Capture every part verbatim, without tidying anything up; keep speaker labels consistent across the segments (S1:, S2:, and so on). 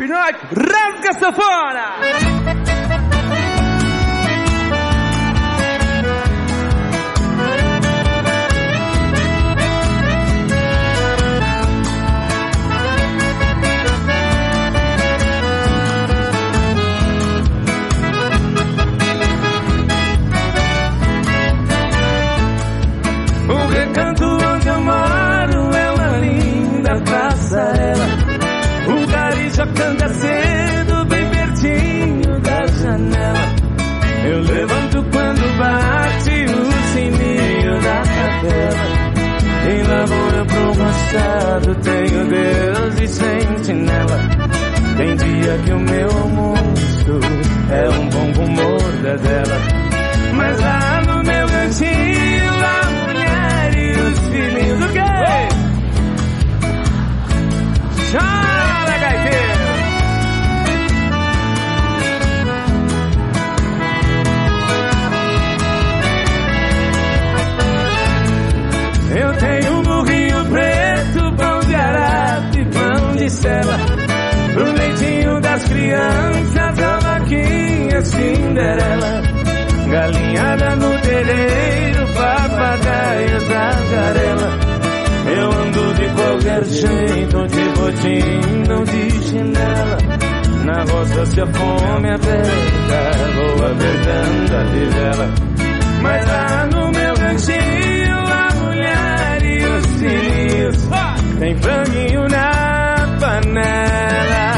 S1: Pinóquio, rasga a sanfona!
S2: O recanto onde eu moro é uma linda passarela. O gari já canta cedo, bem pertinho da janela. Eu levanto quando bate o sininho da capela. Em lavoura pro machado tenho Deus e sentinela. Tem dia que o meu almoço é um bom humor da dela. Mas lá no meu cantinho a mulher e os filhinhos do quê? Chora, gaiteiro! Eu tenho um burrinho preto, pão de arado e pão de sela. Pro leitinho das crianças, a vaquinha Cinderela. Galinhada no terreiro, papagaio, tagarela. Eu ando de qualquer jeito, de botim, não de chinela. Na roça se a fome aperta, vou apertando a fivela. Mas lá no meu cantinho, a mulher e os filhos tem franguinho na panela.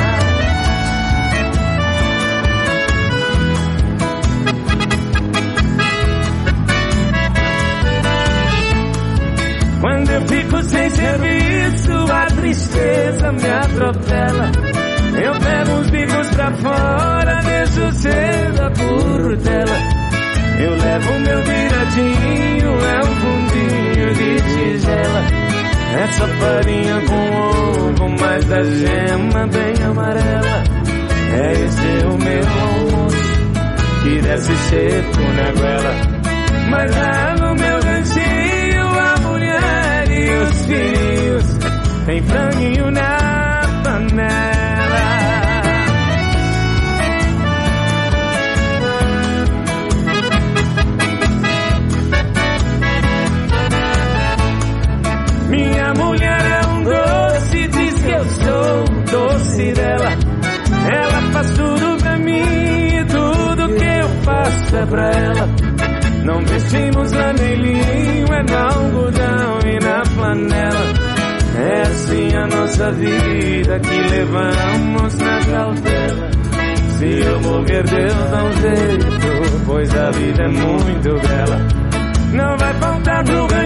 S2: Quando eu fico sem serviço, a tristeza me atropela. Eu pego os bicos pra fora, deixo cedo a curtela. Eu levo meu viradinho, é um fundinho de tigela. Essa farinha com ovo, mas da gema bem amarela. É esse o meu almoço, que desce seco na goela. Mas lá no meu cantinho, a mulher e os filhos tem franguinho na panela. Minha mulher é um doce, diz que eu sou o doce dela. Ela faz tudo pra mim e tudo que eu faço é pra ela. Não vestimos anelhinho, é no algodão e na flanela. É assim a nossa vida que levamos na cautela. Se eu morrer, Deus dá um jeito, pois a vida é muito bela. Não vai faltar pro